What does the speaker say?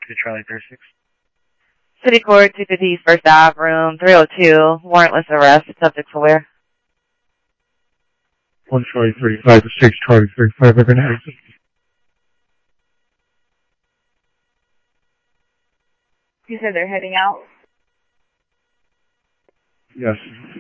to Charlie 36. City Court, 250 First Ave, room 302, warrantless arrest, subject for where? 1 Charlie 35 to 6 Charlie 35, I've been exit. You said they're heading out? Yes.